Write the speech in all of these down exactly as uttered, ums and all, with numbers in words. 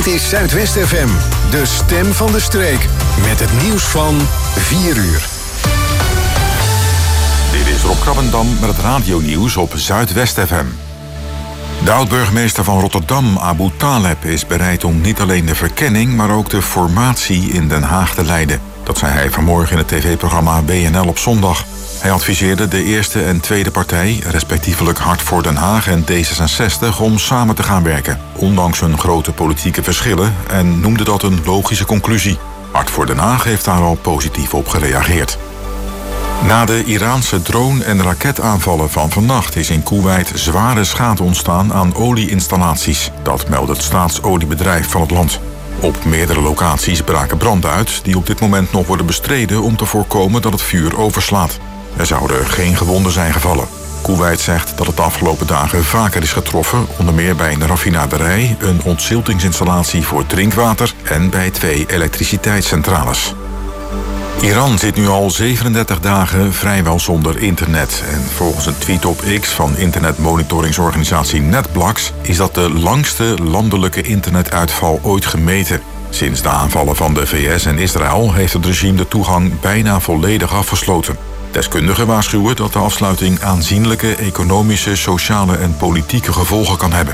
is Zuidwest F M, de stem van de streek. Met het nieuws van vier uur. Dit is Rob Krabbendam met het radionieuws op Zuidwest F M. De oud-burgemeester van Rotterdam, Abu Taleb, is bereid om niet alleen de verkenning, maar ook de formatie in Den Haag te leiden. Dat zei hij vanmorgen in het tv-programma B N L op zondag. Hij adviseerde de Eerste en Tweede Partij, respectievelijk Hart voor Den Haag en D zesenzestig, om samen te gaan werken, ondanks hun grote politieke verschillen, en noemde dat een logische conclusie. Hart voor Den Haag heeft daar al positief op gereageerd. Na de Iraanse drone- en raketaanvallen van vannacht is in Koeweit zware schade ontstaan aan olieinstallaties. Dat meldt het staatsoliebedrijf van het land. Op meerdere locaties braken branden uit die op dit moment nog worden bestreden om te voorkomen dat het vuur overslaat. Er zouden geen gewonden zijn gevallen. Koeweit zegt dat het de afgelopen dagen vaker is getroffen, onder meer bij een raffinaderij, een ontziltingsinstallatie voor drinkwater en bij twee elektriciteitscentrales. Iran zit nu al zevenendertig dagen vrijwel zonder internet. En volgens een tweet op X van internetmonitoringsorganisatie NetBlocks is dat de langste landelijke internetuitval ooit gemeten. Sinds de aanvallen van de V S en Israël heeft het regime de toegang bijna volledig afgesloten. Deskundigen waarschuwen dat de afsluiting aanzienlijke economische, sociale en politieke gevolgen kan hebben.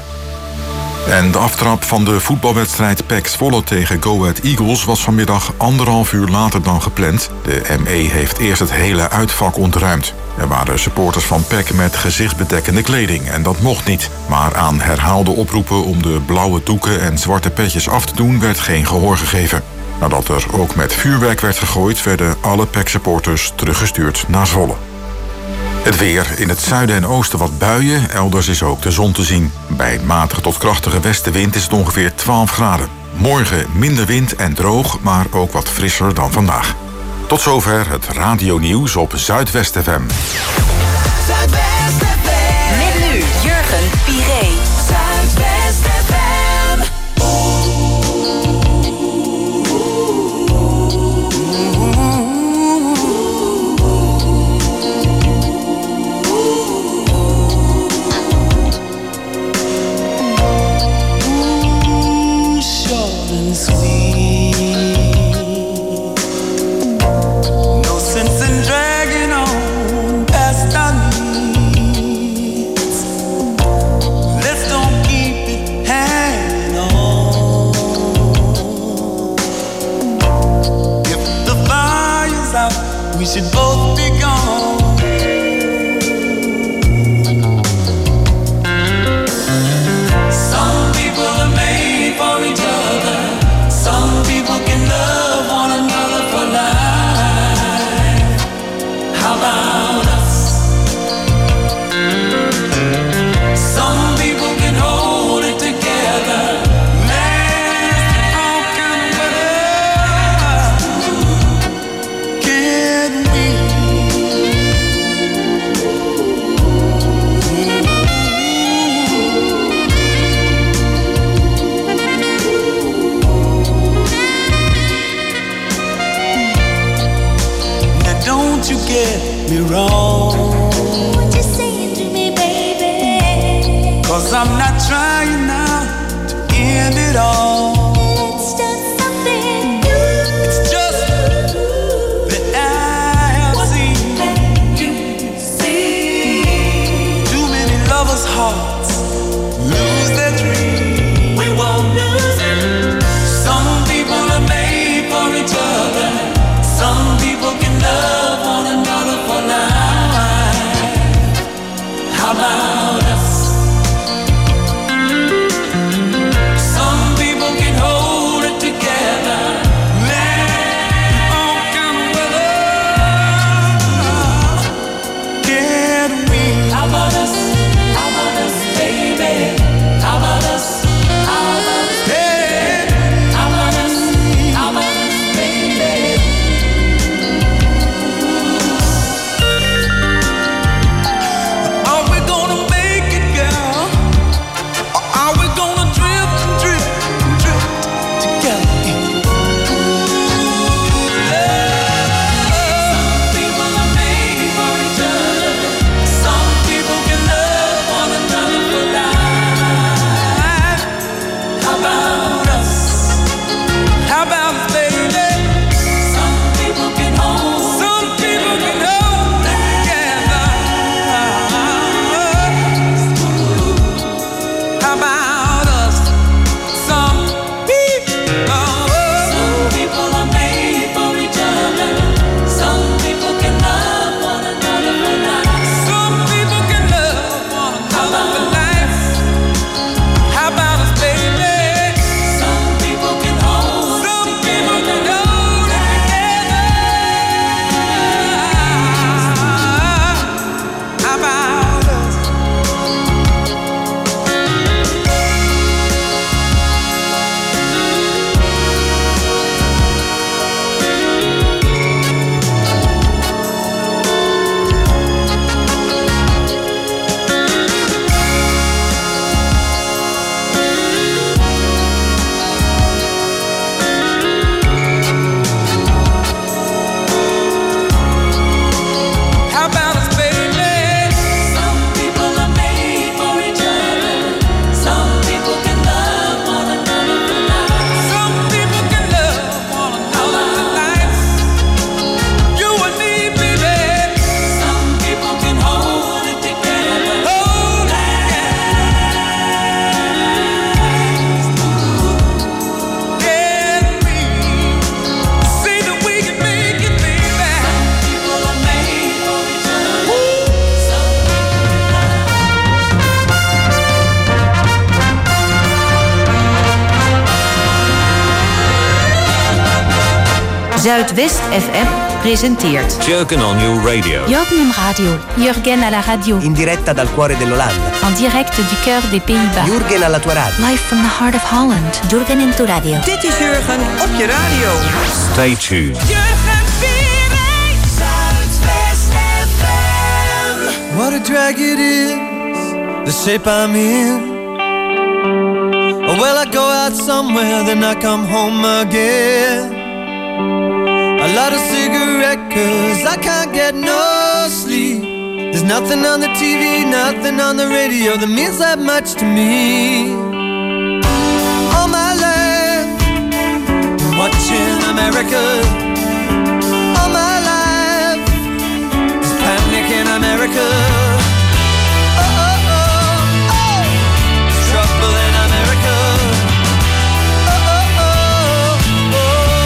En de aftrap van de voetbalwedstrijd P E C Zwolle tegen Go Ahead Eagles was vanmiddag anderhalf uur later dan gepland. De M E heeft eerst het hele uitvak ontruimd. Er waren supporters van P E C met gezichtsbedekkende kleding en dat mocht niet. Maar aan herhaalde oproepen om de blauwe doeken en zwarte petjes af te doen werd geen gehoor gegeven. Nadat er ook met vuurwerk werd gegooid, werden alle P E C-supporters teruggestuurd naar Zwolle. Het weer. In het zuiden en oosten wat buien. Elders is ook de zon te zien. Bij een matige tot krachtige westenwind is het ongeveer twaalf graden. Morgen minder wind en droog, maar ook wat frisser dan vandaag. Tot zover het radionieuws op Zuidwest F M. Zuidwest F M. Met nu Jurgen Piré. Zuidwest F M. We should both be gone. Some people are made for each other. Some people can love one another for life. How about us? Some people can hold it together. Last all kind of weather. Can you get me wrong? What you saying to me, baby? 'Cause I'm not trying now to end it all. Let's start something new. It's just that I have What seen have you seen? too many lovers' hearts lose their dreams. We won't lose it. Some people are made for each other. Some people can love one another for life. How about us? Zuidwest F M presenteert Jurgen on your radio. Jurgen Radio. Jurgen à la radio. In diretta dal cuore dell'Olanda. En direct du cœur des Pays-Bas. Jurgen alla tua radio. Live from the heart of Holland. Jurgen in tu radio. Dit is Jurgen op je radio. Stay tuned. Jurgen Pierre, Zuidwest F M. What a drag it is, the shape I'm in. Oh, well, I go out somewhere, then I come home again. A lot of cigarette, cause I can't get no sleep. There's nothing on the T V, nothing on the radio that means that much to me. All my life, watching America. All my life, there's panic in America. Oh, oh, oh, oh, there's trouble in America. Oh, oh, oh,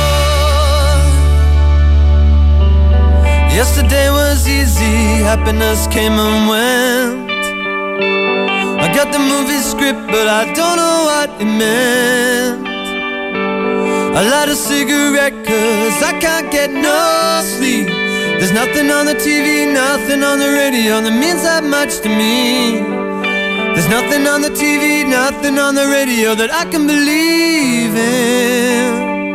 oh. Yesterday was easy, happiness came and went. I got the movie script, but I don't know what it meant. A lot of cigarette, cause I can't get no sleep. There's nothing on the T V, nothing on the radio that means that much to me. There's nothing on the T V, nothing on the radio that I can believe in.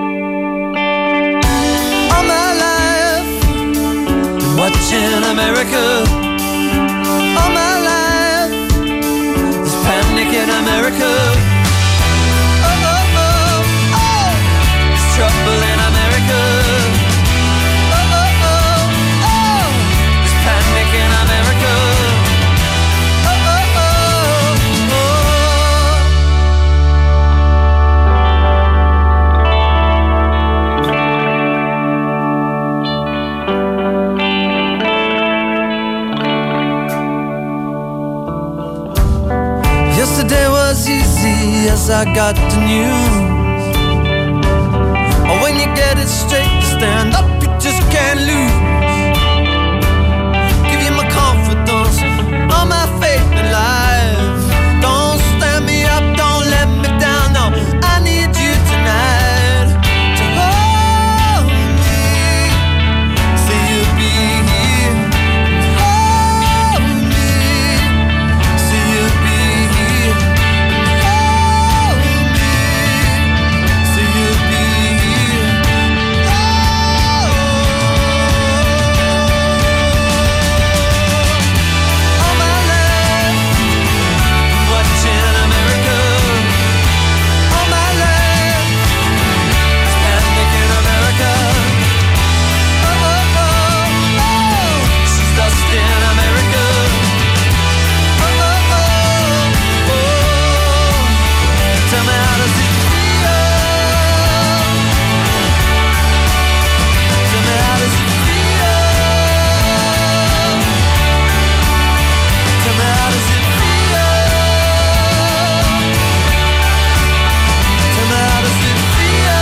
All my life, been watching America. All my life, there's panic in America. Oh, oh, oh, oh, there's trouble in America. Oh, oh, oh, oh, there's panic in America. Oh, oh, oh, oh. Yesterday was easy as I got the news. Oh, when you get it straight, you stand up, you just can't lose. Give you my confidence, all my faith in life. Don't stand me up, don't let me down, no. I need you tonight to hold me. Say you'll be here, hold me. Say you'll be here, hold me. Say you'll be here, oh. All my life, watching America. All my life, it's panic in America. Oh, oh, oh, oh, she's lost in America. Oh, oh, oh, oh, tell me how does it feel? Tell me how does it feel? Tell me how does it feel? Tell me how does it feel?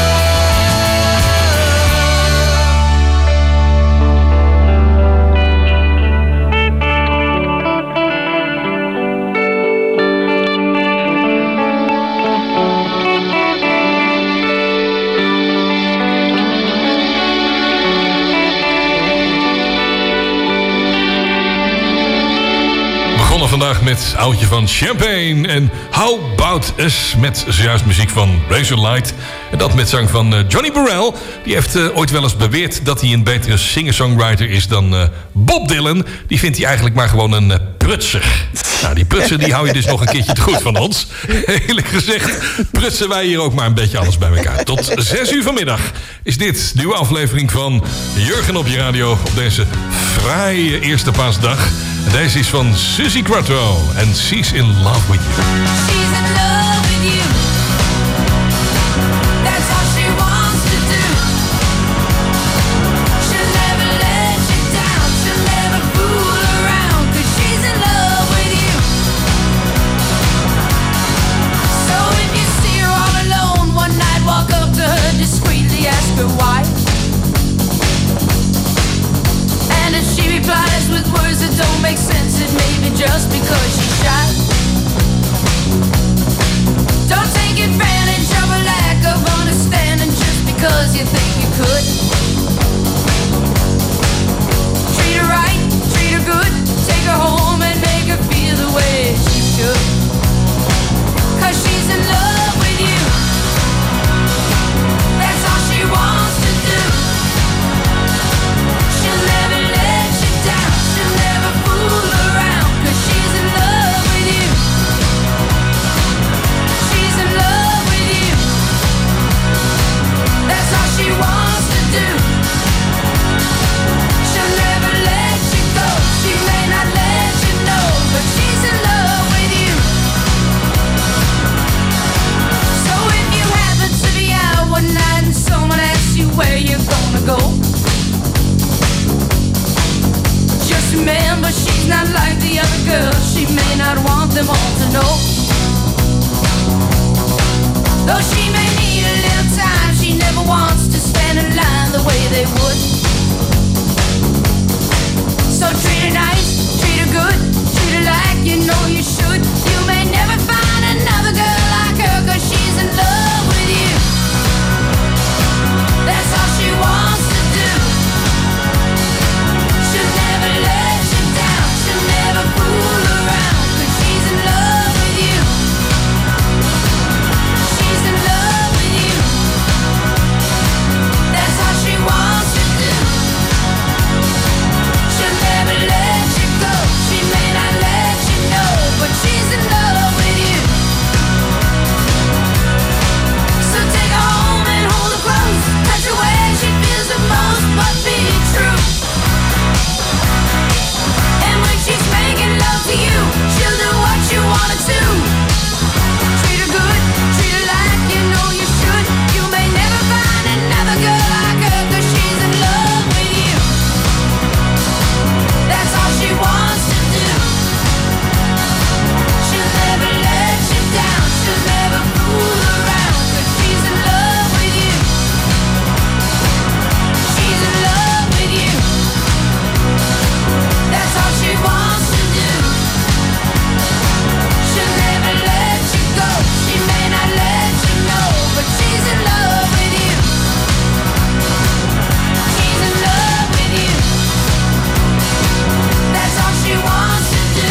Begonnen vandaag met Oudje van Champagne en How About Us met zojuist muziek van Razorlight. En dat met zang van uh, Johnny Burrell. Die heeft uh, ooit wel eens beweerd dat hij een betere singer-songwriter is dan uh, Bob Dylan. Die vindt hij eigenlijk maar gewoon een uh, prutser. Nou, die prutser die hou je dus nog een keertje te goed van ons. Eerlijk gezegd prutsen wij hier ook maar een beetje alles bij elkaar. Tot zes uur vanmiddag is dit de nieuwe aflevering van Jurgen op je radio op deze fraaie eerste paasdag. En deze is van Suzy Quatro en She's in Love With You. She's in love with you. That's all she wants to do. She'll never let you down. She'll never fool around. 'Cause she's in love with you. So if you see her all alone one night, walk up to her discreetly, ask her why. And if she replies with words that don't make sense, it may be just because she's shy. Though she may need a little time, she never wants to stand in line the way they would. So treat her nice, treat her good, treat her like you know you should. You may never find another girl like her, cause she's in love with you. That's all she wants to do. She'll never let you down, she'll never fool around, cause she's in love with you. She's in love with you. That's all she wants to do. She'll never let you go, she may not let you know, but she's in love with you. So take her home and hold her close, touch her where she feels the most, but be true. And when she's making love to you, she'll do what you want her to. Treat her good, treat her like you know you should. You may never find another girl like her, cause she's in love with you. That's all she wants to do. She'll never let you down, she'll never fool around, cause she's in love with you. She's in love with you. That's all she wants to do. She'll never let you go, she may not let you know, but she's in love with you. She's in love with you. That's all she wants to do.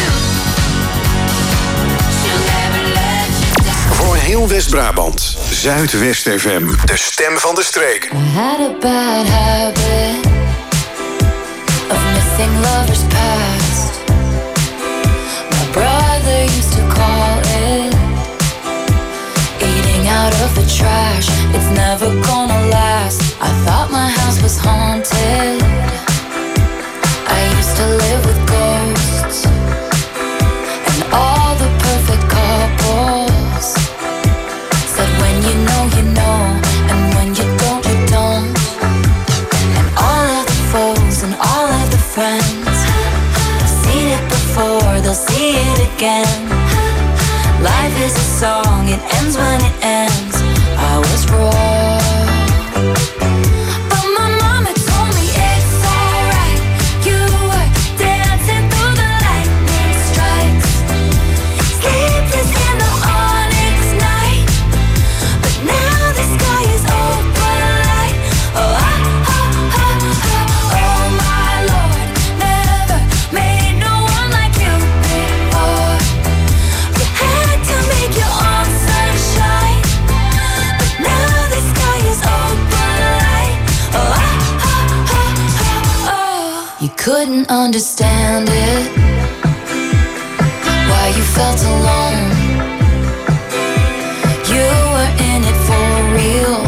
She'll never let you down. Voor heel West-Brabant, Zuidwest F M, de stem van de streek. I had a bad habit of missing lovers past. My brother used to call it eating out of the trash. It's never gonna last. I thought my house was haunted. I used to live with ghosts and all the perfect couples said when you know you know, and when you don't you don't. And all of the foes and all of the friends have seen it before, they'll see it again. Life is a song, it ends when it ends. I was wrong, but my mama told me it's alright. You were dancing through the lightning strikes, sleepless in the onyx night, but now the sky is open light. Oh, ah, ah, ah, ah. Oh my Lord, never made no one like you before. You had to make your own sunshine, but now the sky is open light. Oh, ah, ah, ah, ah, oh. You couldn't understand it, why you felt alone. You were in it for real.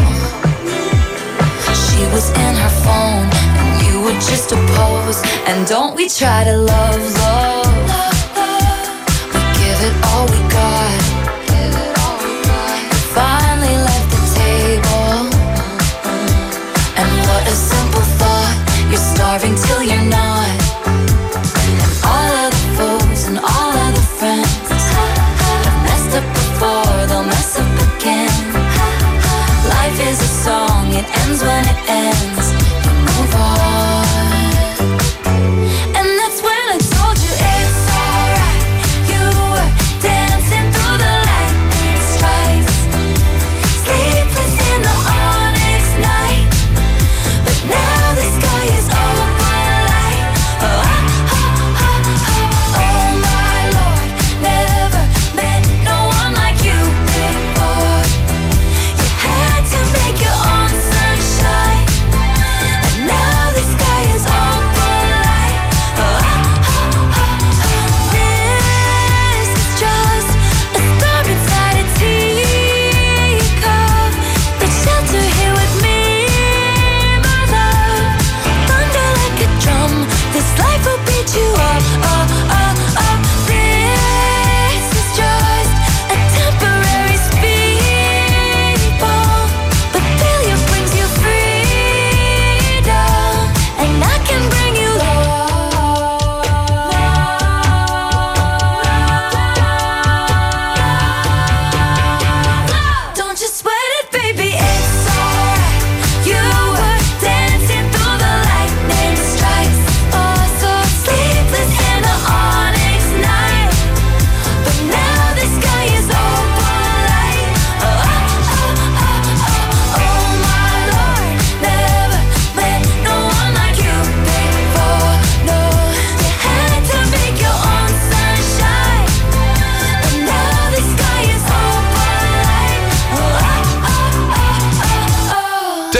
She was in her phone and you were just a pose. And don't we try to love, love. We give it all we got. You finally left the table, and what a simple thought. You're starving till you're not. And all of the foes and all of the friends have messed up before, they'll mess up again. Life is a song, it ends when it ends. You move on. And that's when I told you it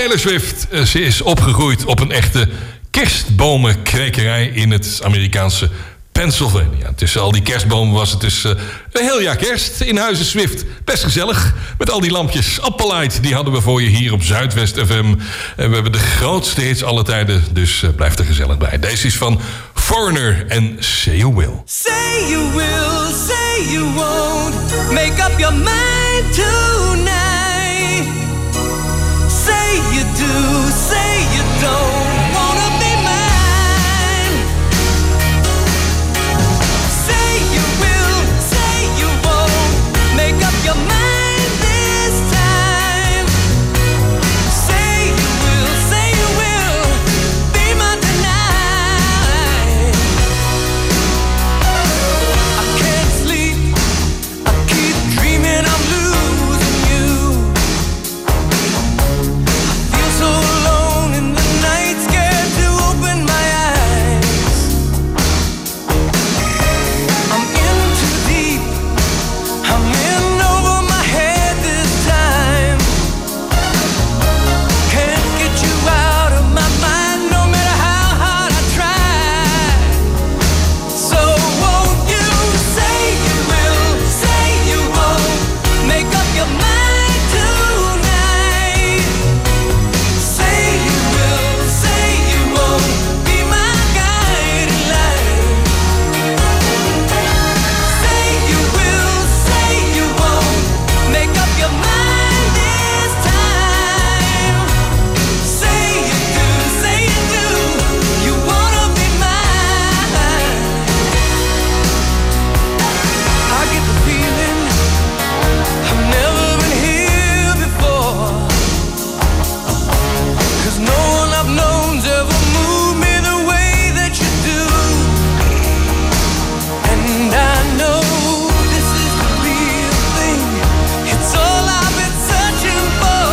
Taylor Swift. Ze is opgegroeid op een echte kerstbomenkwekerij in het Amerikaanse Pennsylvania. Tussen al die kerstbomen was het dus uh, een heel jaar kerst in Huizen Swift. Best gezellig, met al die lampjes. Appellight, die hadden we voor je hier op Zuidwest F M. En we hebben de grootste hits alle tijden, dus uh, blijf er gezellig bij. Deze is van Foreigner en Say You Will. Say you will, say you won't. Make up your mind tonight. Say you do, say you don't. Wanna be mine. Say you will, say you won't. Make up your mind this time. Say you will, say you will. Be mine tonight. I can't sleep. I keep dreaming I'm losing you. I feel so alone in the night, scared to open my eyes. I'm in too deep. I'm in over my head this time. Can't get you out of my mind, no matter how hard I try. So won't you say you will, say you won't. Make up your mind tonight. Say you will, say you won't. Be my guiding light. Say you will, say you won't. Make up your mind this time. Say you do, say you do. You wanna be mine. I get the feeling I've never been here before. 'Cause no one I've known's ever moved me the way that you do. And I know this is the real thing. It's all I've been searching for.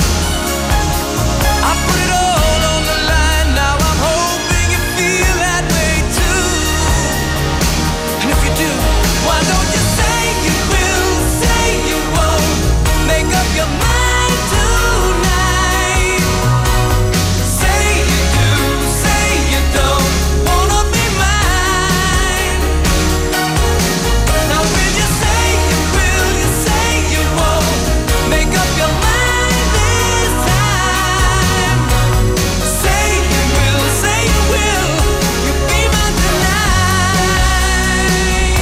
I put it all on the line. Now I'm hoping you feel that way too. And if you do, why don't you say you will, say you won't. Make up your mind tonight. Say you do, say you don't. Wanna be mine. Now will you say you will, you say you won't. Make up your mind this time. Say you will, say you will. You be mine tonight.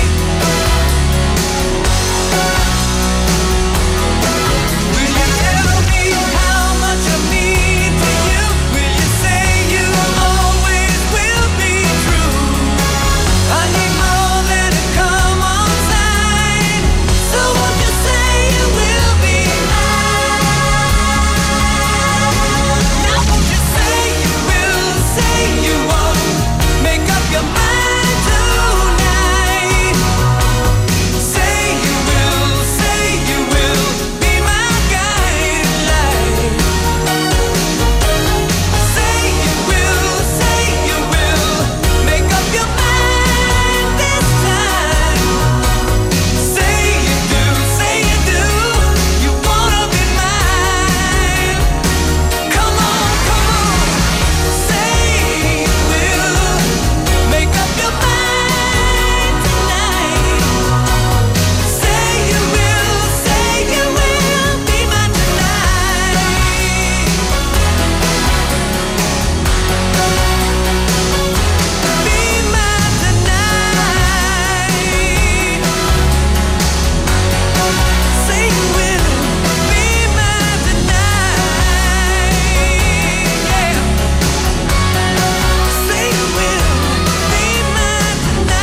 Will you tell me how much I mean to you? Will you say you always will be true? I need more than a come on sign. So won't you say you will be mine? Now won't you say you will, say you won't. Make up your mind tonight. Say you will, say you will. Be my guiding light. Say you will, say you will. Make up your mind this time. Say you do, say you do. You wanna be mine. Come on, come on. Say you will. Make up your mind tonight. Say you will, say you will. Be mine tonight. Be mine tonight. Say you will. Be mine tonight. Yeah. Say you will. Be mine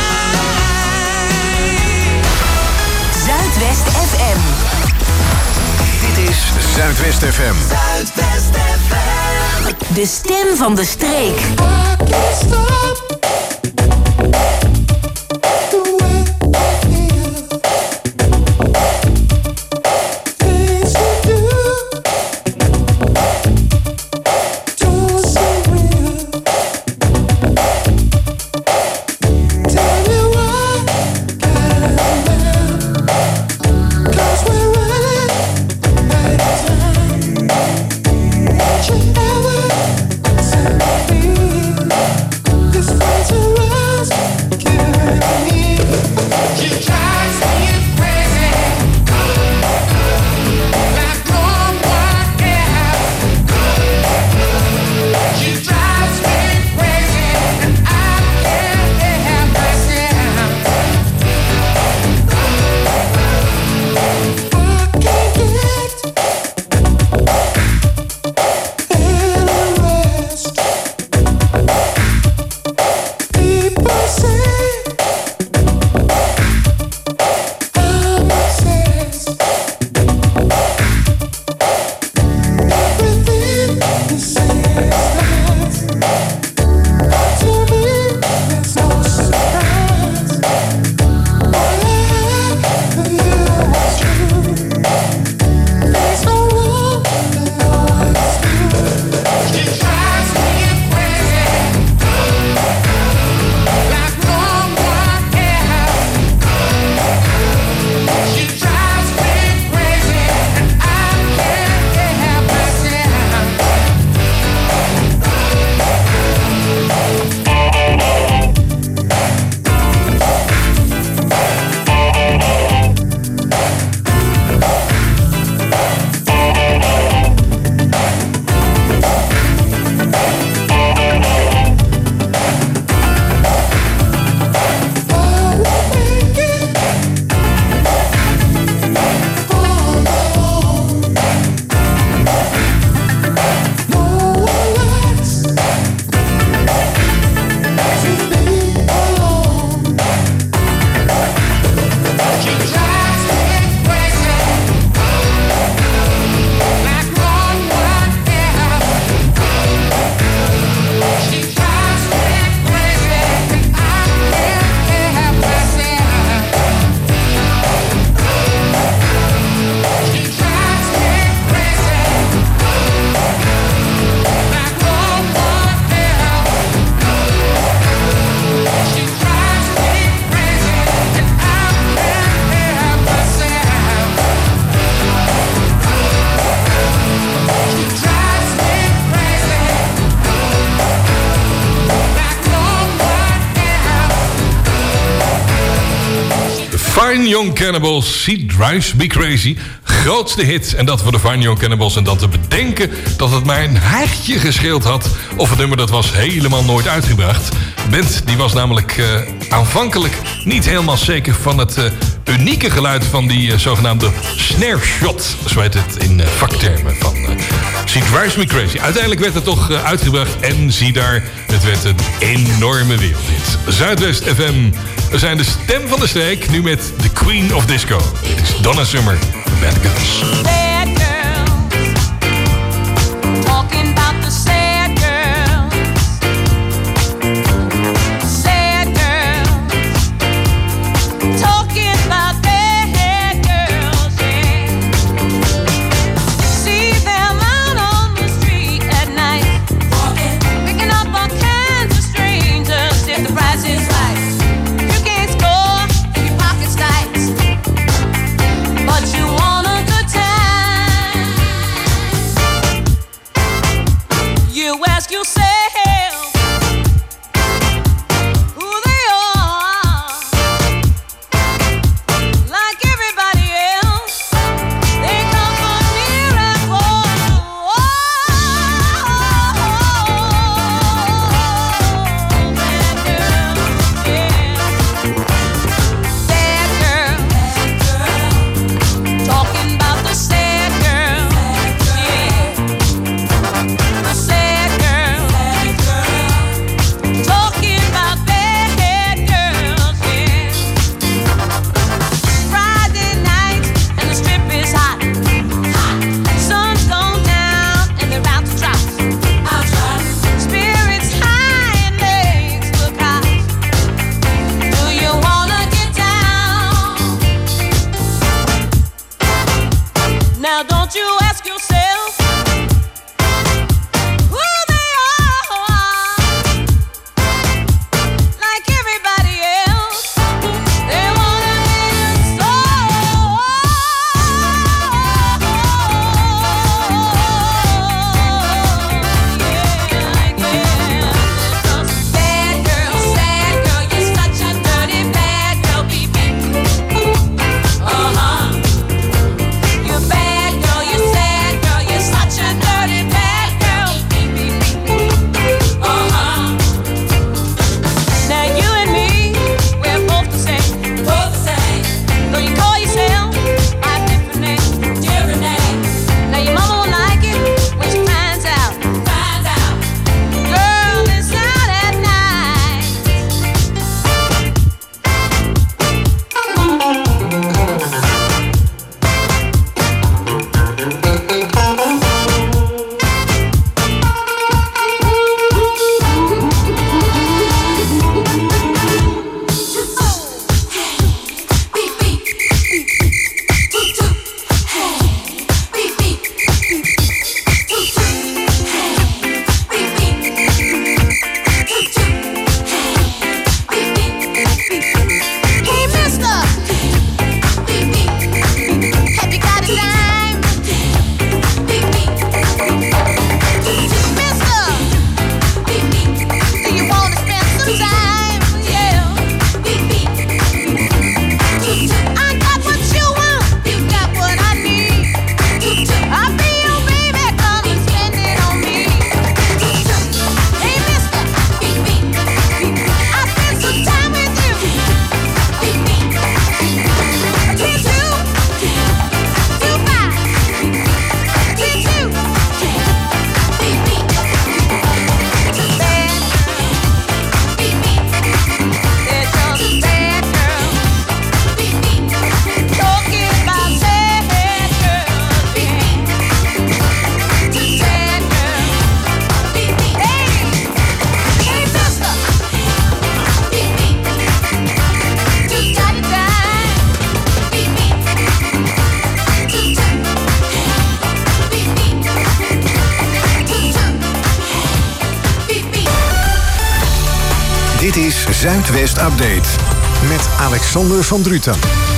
tonight. Zuidwest F M. Dit is Zuidwest F M. Zuidwest F M. De stem van de streek. Cause we're running out of time. Fine Young Cannibals, She Drives Me Crazy. Grootste hit en dat voor de Fine Young Cannibals. En dan te bedenken dat het mij een hijgje gescheeld had of het nummer dat was helemaal nooit uitgebracht. De band die was namelijk uh, aanvankelijk niet helemaal zeker van het uh, unieke geluid van die uh, zogenaamde snare shot. Zo heet het in uh, vaktermen van uh, She Drives Me Crazy. Uiteindelijk werd het toch uh, uitgebracht en zie daar, het werd een enorme wereldhit. Zuidwest F M. We zijn de stem van de streek, nu met The Queen of Disco. Dit is Donna Summer, Bad Girls. Bad girls, talking about the sad girls. Sad girls, talking about bad girls, yeah. See them out on the street at night, picking up all kinds of strangers if the price is right. But you want a good time. You ask yourself who they are. Like everybody else, they come from near and far. Bad girls, yeah. Bad girls. Talking about the sad girl, yeah. The sad girl, talking about bad girls, yeah. Friday night and the strip is hot, hot. Sun's gone down and they're out to drop, out to drop. Spirits high and legs look hot. Do you wanna get down? Now don't you ask yourself who they are. Like everybody else, they wanna be a soul. Yeah, yeah. Bad girl, sad girl, you're such a dirty bad girl, baby. Uh-huh. You're bad girl, you're sad girl. is Zuidwest Update met Alexander van Druten.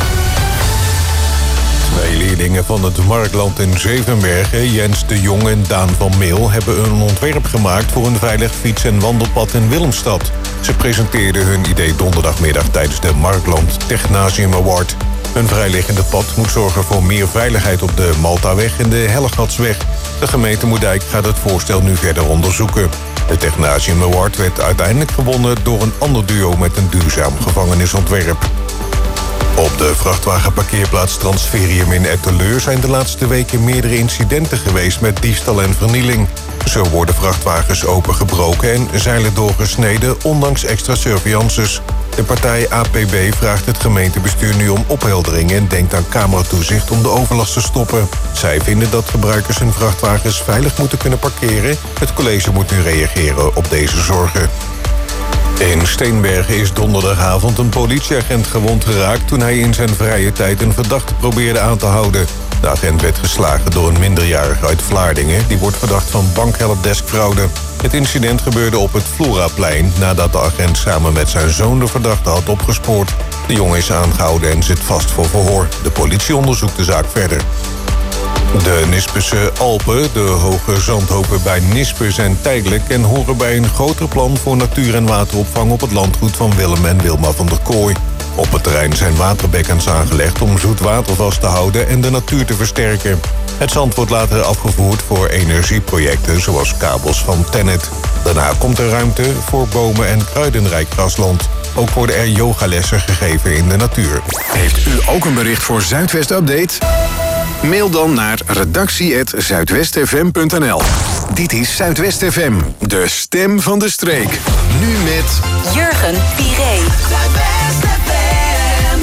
Twee leerlingen van het Markland in Zevenbergen, Jens de Jong en Daan van Meel, hebben een ontwerp gemaakt voor een veilig fiets- en wandelpad in Willemstad. Ze presenteerden hun idee donderdagmiddag tijdens de Markland Technasium Award. Een vrijliggende pad moet zorgen voor meer veiligheid op de Maltaweg en de Hellegatsweg. De gemeente Moerdijk gaat het voorstel nu verder onderzoeken. De Technasium Award werd uiteindelijk gewonnen door een ander duo met een duurzaam gevangenisontwerp. Op de vrachtwagenparkeerplaats Transferium in Etteleur zijn de laatste weken meerdere incidenten geweest met diefstal en vernieling. Zo worden vrachtwagens opengebroken en zeilen doorgesneden, ondanks extra surveillances. De partij A P B vraagt het gemeentebestuur nu om opheldering en denkt aan cameratoezicht om de overlast te stoppen. Zij vinden dat gebruikers hun vrachtwagens veilig moeten kunnen parkeren. Het college moet nu reageren op deze zorgen. In Steenbergen is donderdagavond een politieagent gewond geraakt toen hij in zijn vrije tijd een verdachte probeerde aan te houden. De agent werd geslagen door een minderjarige uit Vlaardingen. Die wordt verdacht van bankhelpdeskfraude. Het incident gebeurde op het Floraplein nadat de agent samen met zijn zoon de verdachte had opgespoord. De jongen is aangehouden en zit vast voor verhoor. De politie onderzoekt de zaak verder. De Nispense Alpen, de hoge zandhopen bij Nispen, zijn tijdelijk en horen bij een groter plan voor natuur- en wateropvang op het landgoed van Willem en Wilma van der Kooi. Op het terrein zijn waterbekkens aangelegd om zoet water vast te houden en de natuur te versterken. Het zand wordt later afgevoerd voor energieprojecten zoals kabels van Tennet. Daarna komt er ruimte voor bomen en kruidenrijk grasland. Ook worden er yogalessen gegeven in de natuur. Heeft u ook een bericht voor Zuidwest Update? Mail dan naar redactie apenstaartje zuidwestfm punt n l. Dit is Zuidwest F M, de stem van de streek. Nu met Jurgen Piré. Zuidwest F M.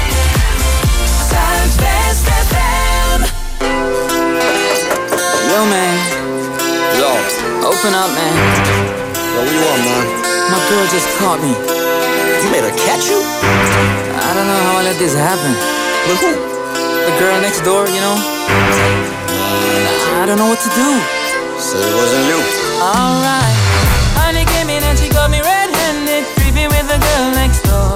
Zuidwest F M. Yo, man. Yo. Open up, man. Yo, what you want, man? My girl just caught me. You made her catch you? I don't know how I let this happen. But who? The girl next door, you know? I don't know what to do. So it wasn't you. Alright. Honey came in and she got me red-handed, creepy with the girl next door.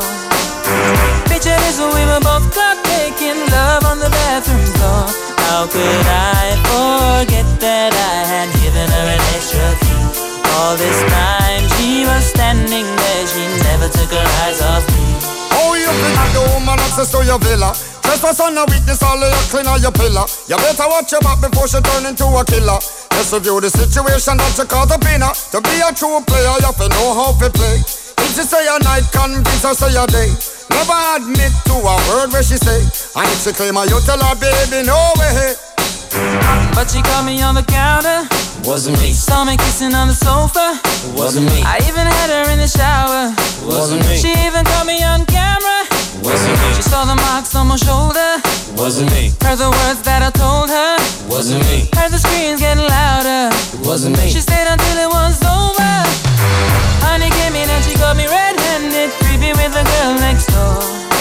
Picture this when we were both caught making love on the bathroom floor. How could I forget that I had given her an extra key? All this time she was standing there, she never took her eyes off me. Oh, you think the woman access to your villa? Trespass on a weakness, all of your clean on your pillar. You better watch your back before she turn into a killer. Let's review the situation that you caught up in her. To be a true player, you have to know how to play. If she say a night, convince her say a day. Never admit to a word where she say. And if she claim her, you tell her, baby, no way. But she caught me on the counter. Wasn't me. Saw me kissing on the sofa. Wasn't me. I even had her in the shower. Wasn't me. She even caught me on camera. Wasn't me. She saw the marks on my shoulder. Wasn't me. Heard the words that I told her. Wasn't me. Heard the screams getting louder. Wasn't me. She stayed until it was over. Honey came in and she got me red-handed, creepy with the girl next door.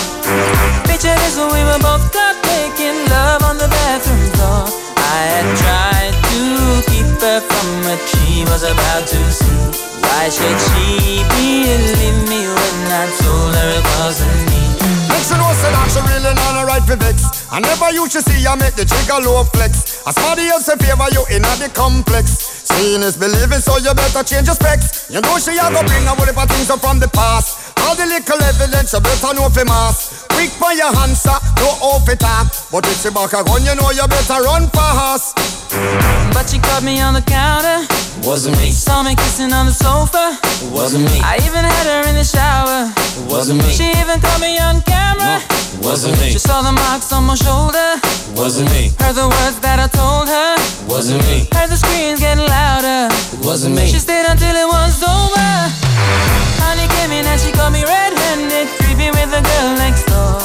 Picture this when we were both caught making love on the bathroom floor. I had tried to keep her from what she was about to see. Why should she believe me when I told her it wasn't me? Make she know say that she really not a right for vex. I never used to see you make the trigger low flex. As somebody else in favor you in the complex. Seeing is believing, so you better change your specs. You know she a go bring a whole heap of things up from the past. All the little evidence you better know for mass. Quick for your answer, no off it talk. But if she back a gun, you know you better run fast. But she caught me on the counter. Wasn't me. Saw me kissing on the sofa. Wasn't me. I even had her in the shower. Wasn't me. She even caught me on camera. Wasn't me. She saw the marks on my shoulder. Wasn't me. Heard the words that I told her. Wasn't me. Heard the screams getting louder. Wasn't me. She stayed until it was over. Honey came in and she caught me red-handed, creepy with the girl next door.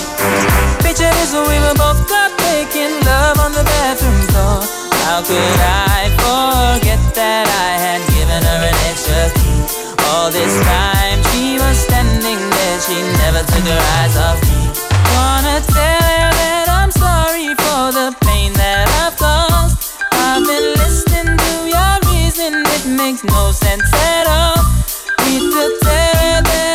Picture this when we were both caught making love on the bathroom floor. How could I forget that I had given her an extra key? All this time she was standing there, she never took her eyes off me. Wanna tell her that I'm sorry for the pain that I've caused. I've been listening to your reason, it makes no sense at all. Need to tell her that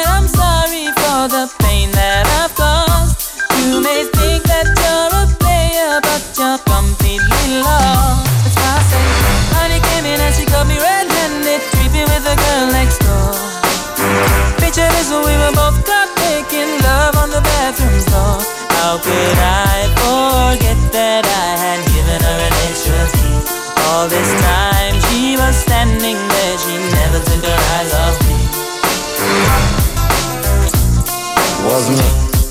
that you're a player, but you're completely lost. That's why I say, honey came in and she got me red-handed, creepy with the girl next door. Picture this when we were both caught making love on the bathroom floor. How could I forget that I had given her an extra key? All this time she was standing there, she never took her eyes off me. Was me.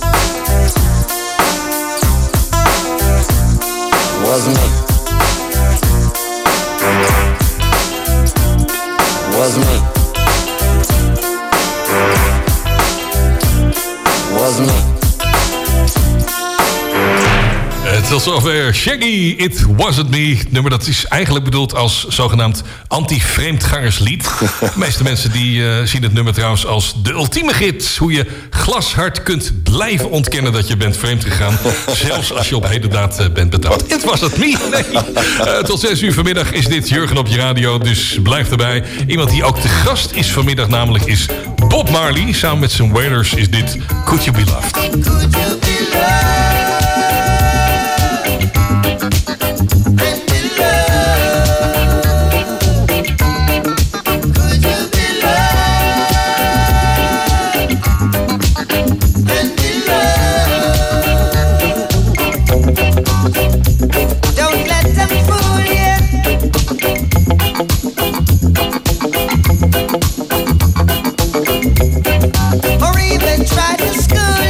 Was me. Was me. Was me. Het is zover Shaggy, It Wasn't Me. Nummer dat is eigenlijk bedoeld als zogenaamd anti-vreemdgangerslied. De meeste mensen die uh, zien het nummer trouwens als de ultieme gids. Hoe je glashard kunt blijven ontkennen dat je bent vreemd gegaan. Zelfs als je op hedendaad uh, bent betrapt. It Wasn't Me, nee. Uh, tot zes uur vanmiddag is dit Jurgen op je radio, dus blijf erbij. Iemand die ook te gast is vanmiddag namelijk is Bob Marley. Samen met zijn Wailers is dit Could You Be Loved. Could you be loved? Or even try to school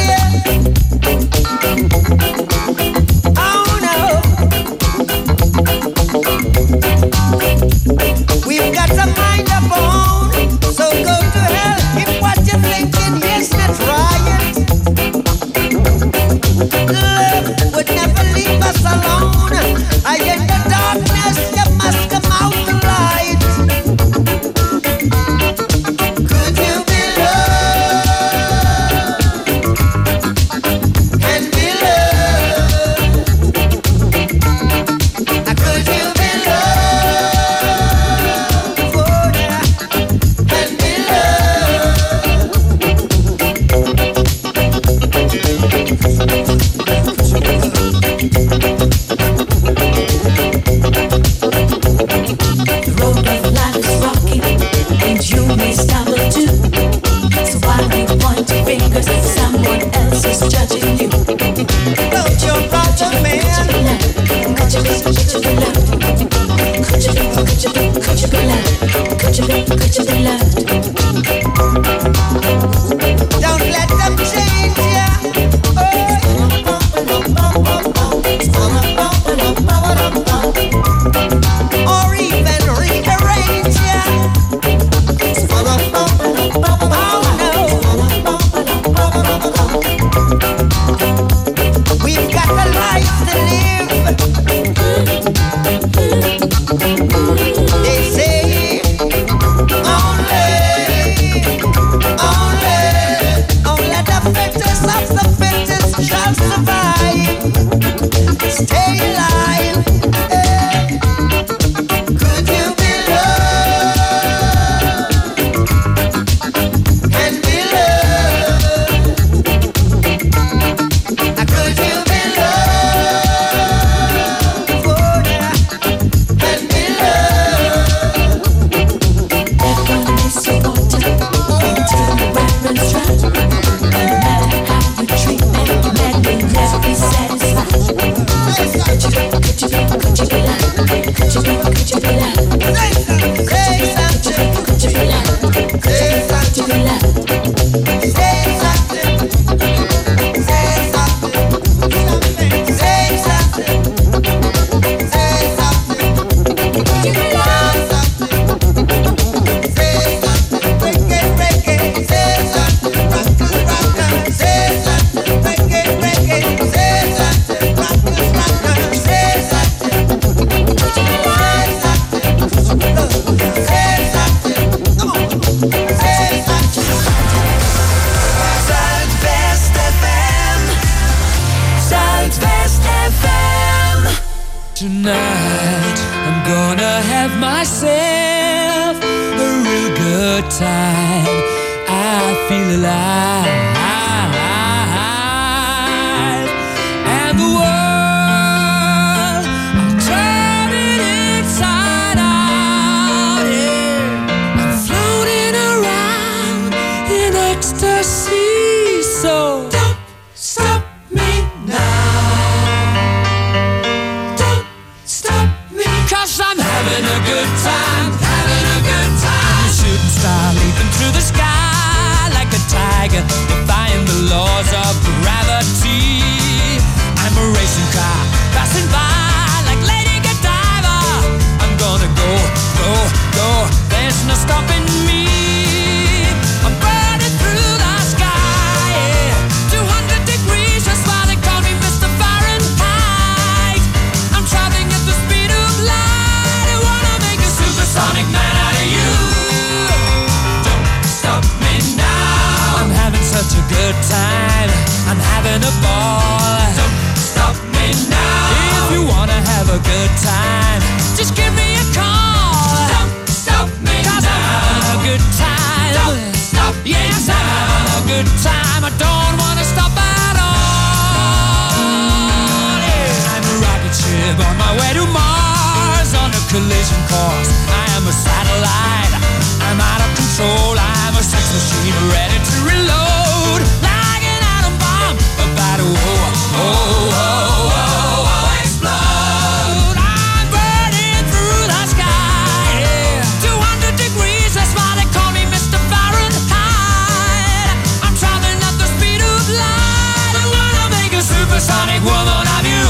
Tonight I'm gonna have myself a real good time. I feel alive, and the having a ball. Don't stop me now. If you wanna have a good time, just give me a call. Don't stop me now. I'm having a good time. Don't stop me yes, now. I'm having a good time. I don't wanna stop at all. Yeah. I'm a rocket ship on my way to Mars on a collision course. I am a satellite. I'm out of control. I'm a sex machine ready to reload. Like an atom bomb about to oh, oh, oh, oh, oh, explode. I'm burning through the sky. Yeah. two hundred degrees, that's why they call me Mister Fahrenheit. I'm traveling at the speed of light. I wanna make a supersonic woman of you.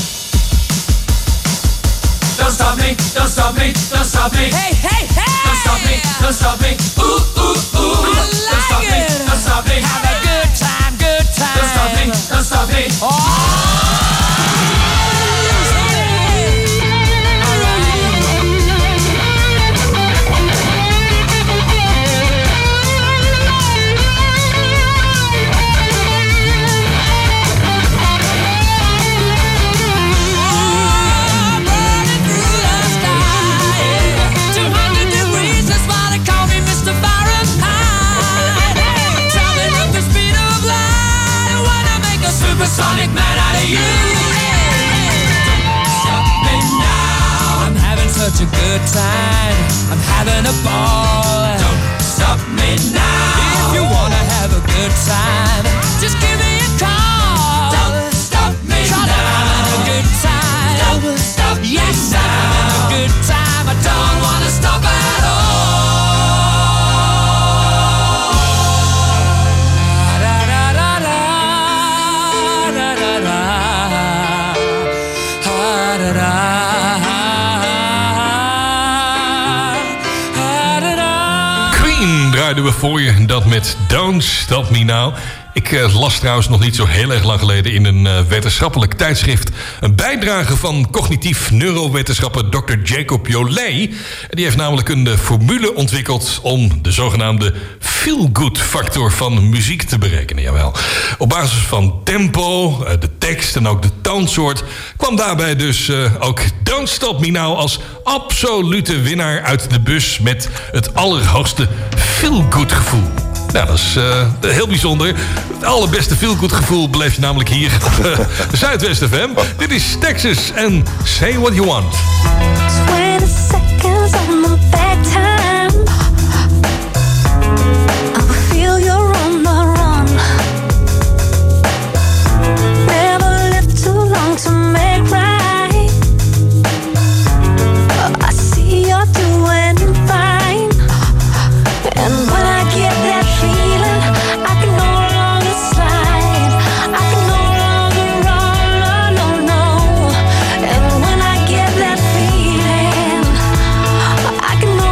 Don't stop me, don't stop me, don't stop me. Hey, hey, hey! Don't stop me, don't stop me. Ooh, ooh, ooh. I like don't stop it. me, don't stop me. Have a good time, good time. Don't stop me, don't stop me. Oh! Sonic man out of you. Stop me now. I'm having such a good time. I'm having a ball. Don't stop me now. If you wanna have a good time, just give me a call. Don't stop me now. I'm having a good time. Don't stop me yes, now. I'm having a good time. I don't wanna stop at all. Draaiden we voor je dat met Don't Stop Me Now. Ik uh, las trouwens nog niet zo heel erg lang geleden in een uh, wetenschappelijk tijdschrift een bijdrage van cognitief neurowetenschapper dokter Jacob Jolet. Die heeft namelijk een uh, formule ontwikkeld om de zogenaamde feel-good factor van muziek te berekenen. Jawel. Op basis van tempo, uh, de tekst en ook de toonsoort kwam daarbij dus uh, ook Don't Stop Me Now als absolute winnaar uit de bus met het allerhoogste feel-good gevoel. Nou, dat is uh, heel bijzonder. Het allerbeste feel-good gevoel beleef je namelijk hier op uh, Zuidwest F M. Dit is Texas en Say What You Want. twenty seconds on my bedtime. I feel you're on the run. Never lived too long to make right. I see you're doing fine. And when I get that feeling, I can no longer slide. I can no longer run, no, no, no. And when I get that feeling, I can no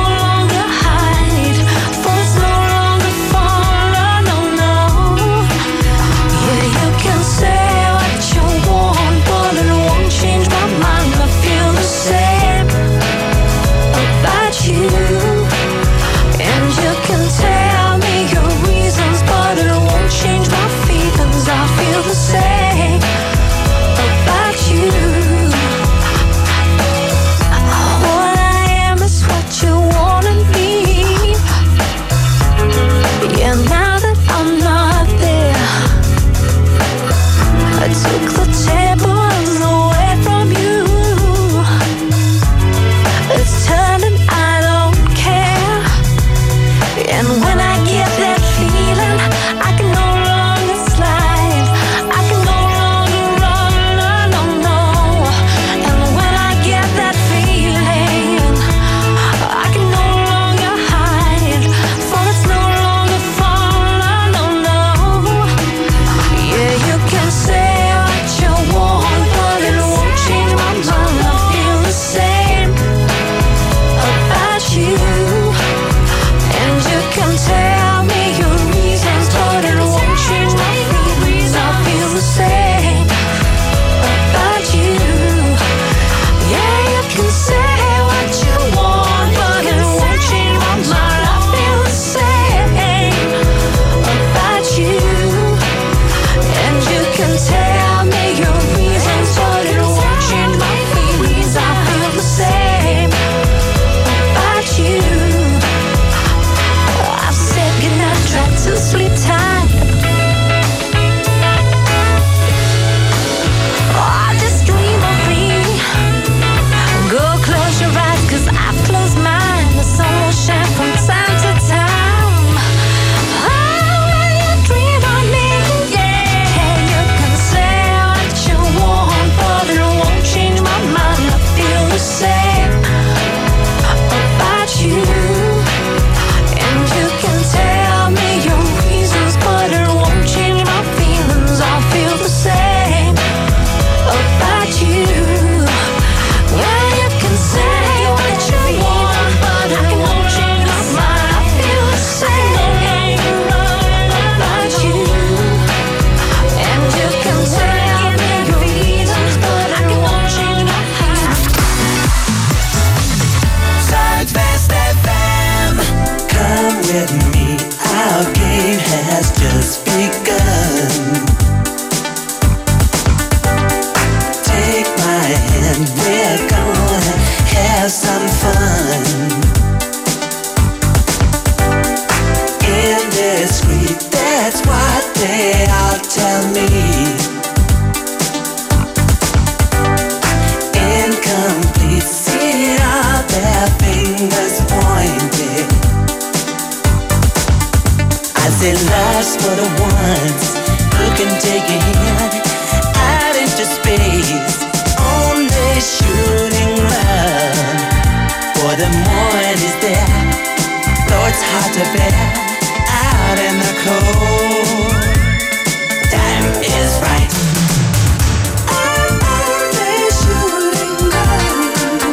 the moment is there, though it's hard to bear out in the cold. Time is right. I'm only shooting love.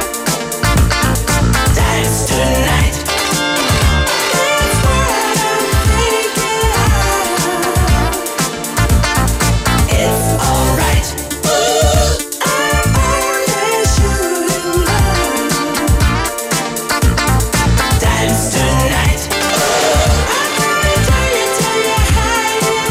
Time's tonight. That's what I'm thinking of. It's alright. Ooh, I'm only shooting love. Time's tonight. Ooh, I'm gonna tell you, tell you how you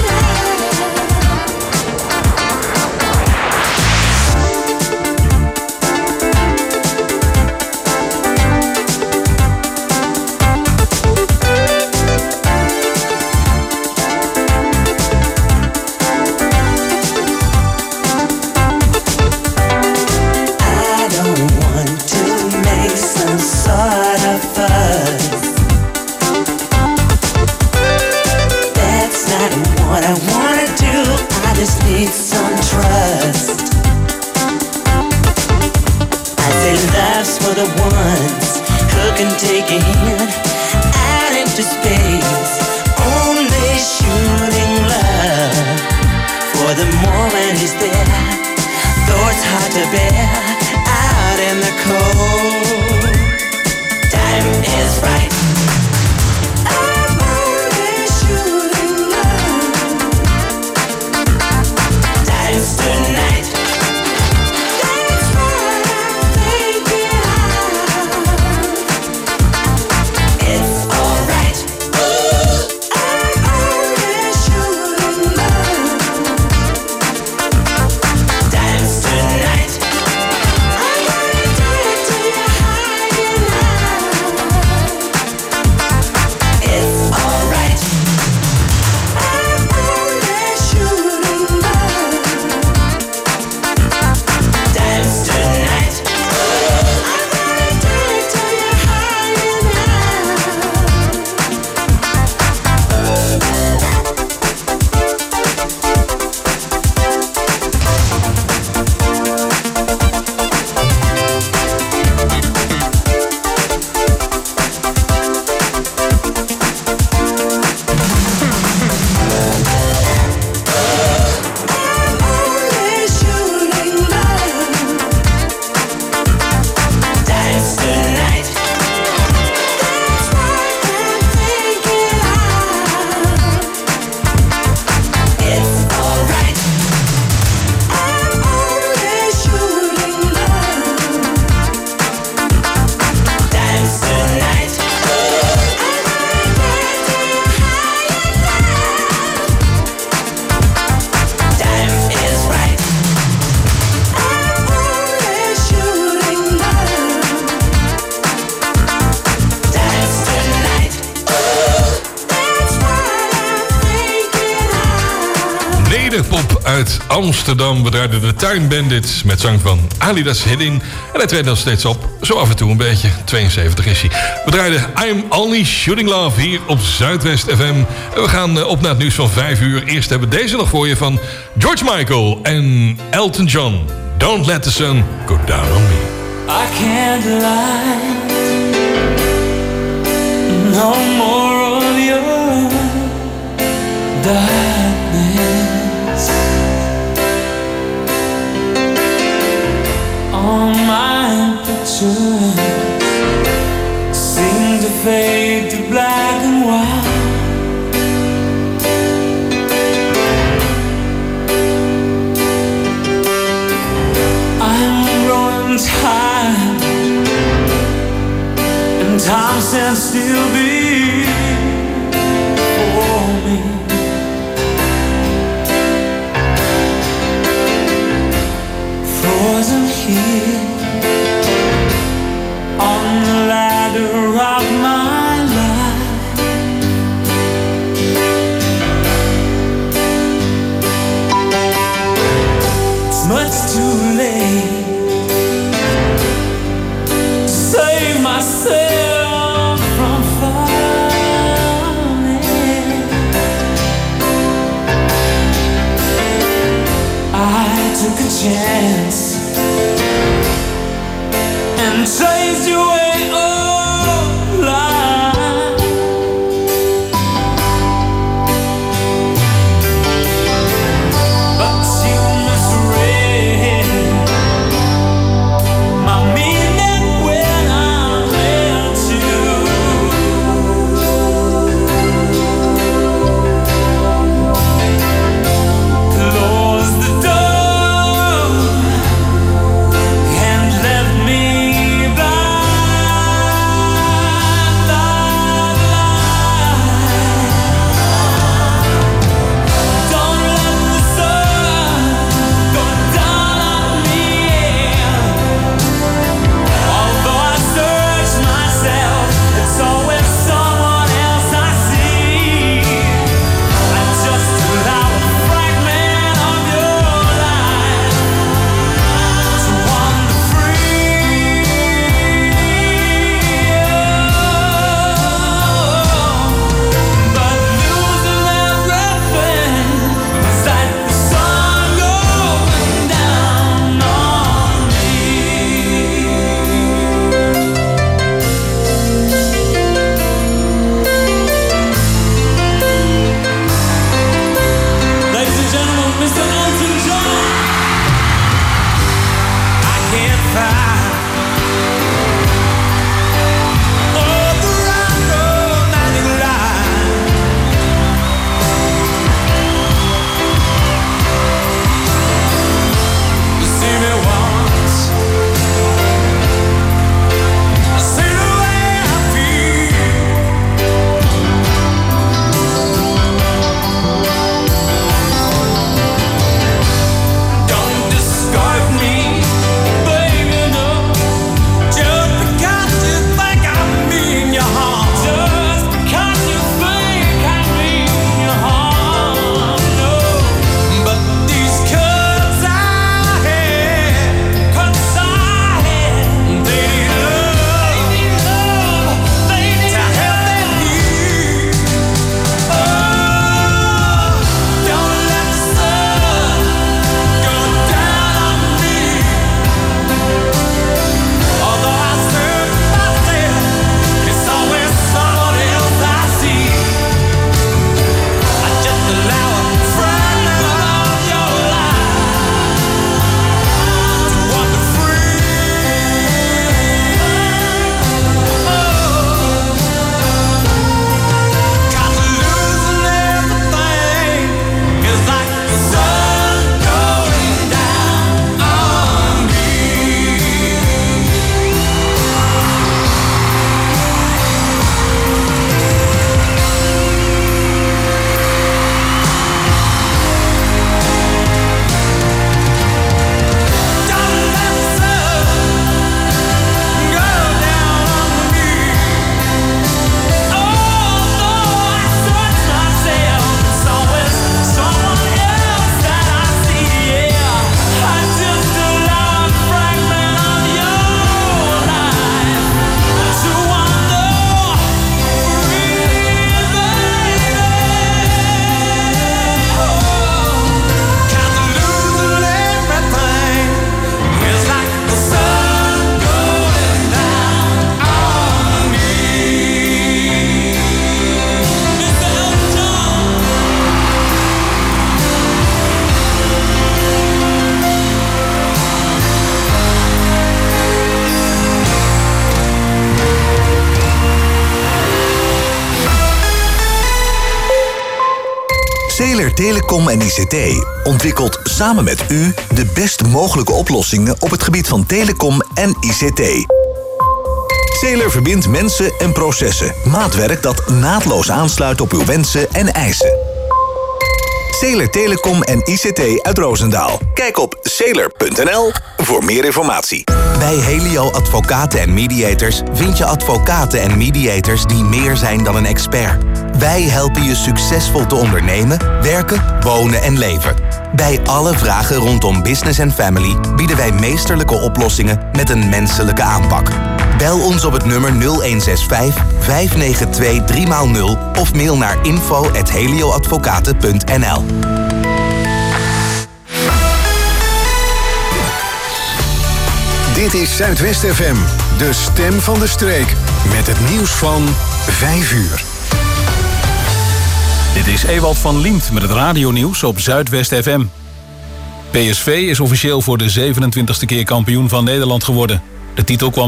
I don't want to make some sort of fuss. That's not what I wanna do. I just need some trust. I say love's for the ones who can take a hint out into space. Only shooting love. For the moment is there, though it's hard to bear out in the cold. Time is right. I'm only shooting love. Time's tonight. That's what I'm thinking of. It's alright. Ooh, I'm only shooting love. Time's tonight. I'm gonna tell you, tell you how you love. It's alright. I'm only shooting love. Time's tonight. I'm gonna tell you, tell you how you I'm only shooting love. Time's tonight. That's what I'm thinking of. It's alright. I'm only shooting love. Time's tonight. I'm gonna tell you how you love. Time is right. I'm only shooting love. Time's tonight. That's what I'm thinking of. Nederpop uit Amsterdam. We draaiden de Time Bandits met zang van Alidas Hiddin. En hij treedt nog steeds op. Zo af en toe een beetje. tweeënzeventig is hij. We draaiden I'm Only Shooting Love hier op Zuidwest F M. En we gaan eh, op naar het nieuws van vijf uur. Eerst hebben we deze nog voor je van George Michael en Elton John. Don't let the sun go down on me. I can't lie. No more of your darkness. All my pictures seem to fade to black and white. I'm growing tired, and time stands still before me. Frozen here on the ladder of my life. It's much too late to save myself from falling. I took a chance and chased you away. Zeeler Telecom en I C T ontwikkelt samen met u de best mogelijke oplossingen op het gebied van telecom en I C T. Zeeler verbindt mensen en processen. Maatwerk dat naadloos aansluit op uw wensen en eisen. Zeeler Telecom en I C T uit Roosendaal. Kijk op zeeler punt n l voor meer informatie. Bij Helio Advocaten en Mediators vind je advocaten en mediators die meer zijn dan een expert. Wij helpen je succesvol te ondernemen, werken, wonen en leven. Bij alle vragen rondom business en family bieden wij meesterlijke oplossingen met een menselijke aanpak. Bel ons op het nummer nul een zes vijf, vijf negen twee, drie nul of mail naar info at helioadvocaten punt n l. Dit is Zuidwest F M, de stem van de streek. Met het nieuws van vijf uur. Dit is Ewald van Liemt met het radionieuws op Zuidwest F M. P S V is officieel voor de zevenentwintigste keer kampioen van Nederland geworden. De titel kwam